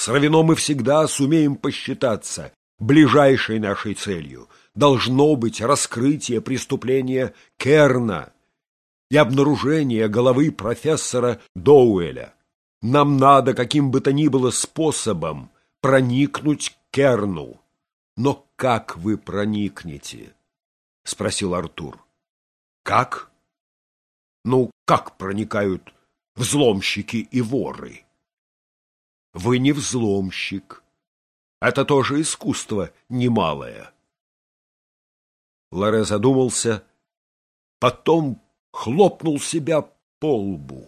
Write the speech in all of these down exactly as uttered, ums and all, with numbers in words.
С Равино мы всегда сумеем посчитаться. Ближайшей нашей целью должно быть раскрытие преступления Керна и обнаружение головы профессора Доуэля. Нам надо каким бы то ни было способом проникнуть к Керну. Но как вы проникнете? — спросил Артур. — Как? Ну, как проникают взломщики и воры? Вы не взломщик. Это тоже искусство немалое. Лоре задумался, потом хлопнул себя по лбу.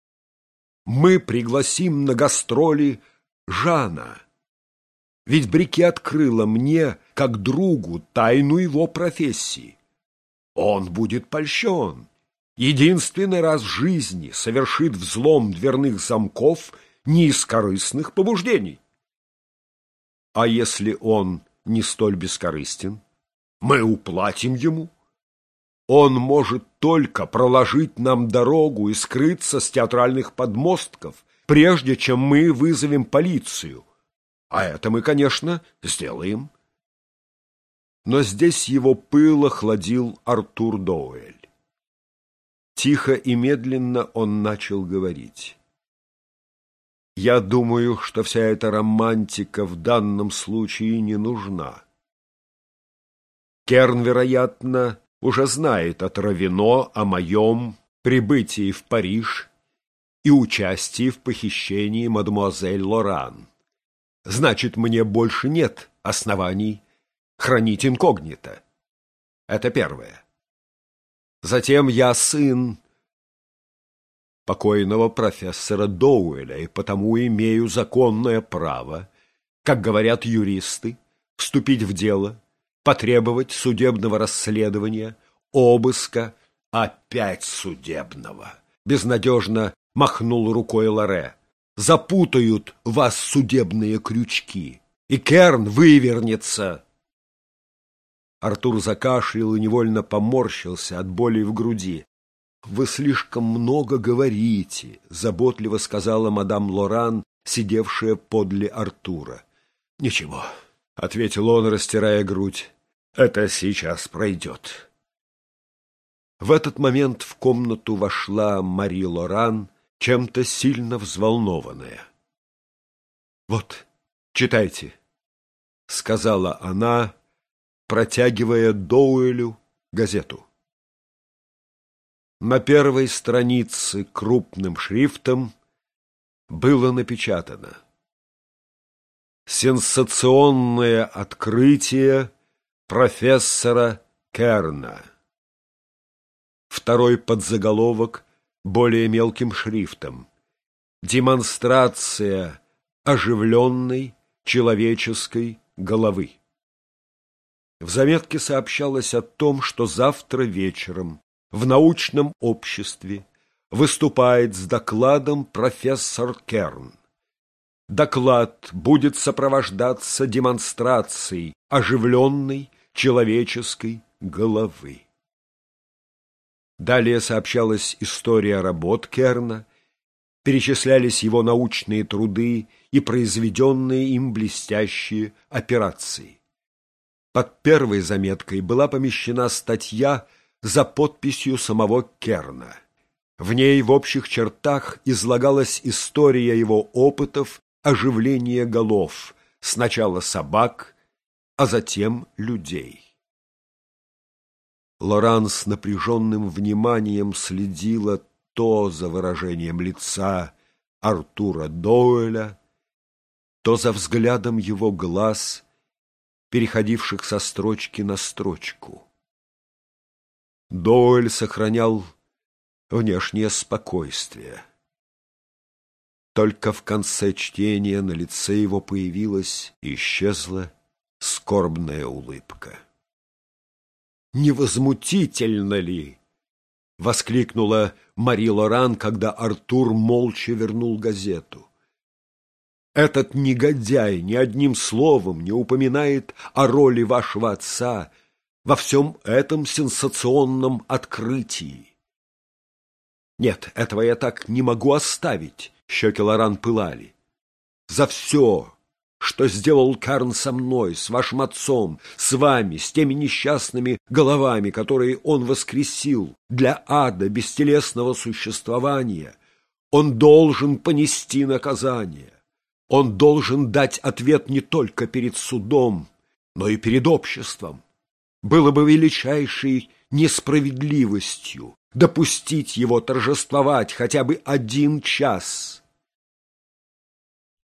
Мы пригласим на гастроли Жана. Ведь Брике открыла мне, как другу, тайну его профессии. Он будет польщен. Единственный раз в жизни совершит взлом дверных замков не из корыстных побуждений. А если он не столь бескорыстен, мы уплатим ему. Он может только проложить нам дорогу и скрыться с театральных подмостков, прежде чем мы вызовем полицию. А это мы, конечно, сделаем. Но здесь его пыл охладил Артур Доуэль. Тихо и медленно он начал говорить. Я думаю, что вся эта романтика в данном случае не нужна. Керн, вероятно, уже знает от Равино о моем прибытии в Париж и участии в похищении мадемуазель Лоран. Значит, мне больше нет оснований хранить инкогнито. Это первое. Затем я сын покойного профессора Доуэля, и потому имею законное право, как говорят юристы, вступить в дело, потребовать судебного расследования, обыска, опять судебного. Безнадежно махнул рукой Лоре. Запутают вас судебные крючки, и Керн вывернется. Артур закашлял и невольно поморщился от боли в груди. — Вы слишком много говорите, — заботливо сказала мадам Лоран, сидевшая подле Артура. — Ничего, — ответил он, растирая грудь, — это сейчас пройдет. В этот момент в комнату вошла Мари Лоран, чем-то сильно взволнованная. — Вот, читайте, — сказала она, протягивая Доуэлю газету. На первой странице крупным шрифтом было напечатано: «Сенсационное открытие профессора Керна». Второй подзаголовок более мелким шрифтом: «Демонстрация оживленной человеческой головы». В заметке сообщалось о том, что завтра вечером в научном обществе выступает с докладом профессор Керн. Доклад будет сопровождаться демонстрацией оживленной человеческой головы. Далее сообщалась история работ Керна, перечислялись его научные труды и произведенные им блестящие операции. Под первой заметкой была помещена статья за подписью самого Керна. В ней в общих чертах излагалась история его опытов оживления голов, сначала собак, а затем людей. Лоран с напряженным вниманием следила то за выражением лица Артура Доуэля, то за взглядом его глаз, переходивших со строчки на строчку. Доуэль сохранял внешнее спокойствие. Только в конце чтения на лице его появилась и исчезла скорбная улыбка. «Невозмутительно ли?» — воскликнула Мари Лоран, когда Артур молча вернул газету. «Этот негодяй ни одним словом не упоминает о роли вашего отца во всем этом сенсационном открытии». «Нет, этого я так не могу оставить», — щеки Лоран пылали. за все, что сделал Карн со мной, с вашим отцом, с вами, с теми несчастными головами, которые он воскресил для ада бестелесного существования, он должен понести наказание. Он должен дать ответ не только перед судом, но и перед обществом. Было бы величайшей несправедливостью допустить его торжествовать хотя бы один час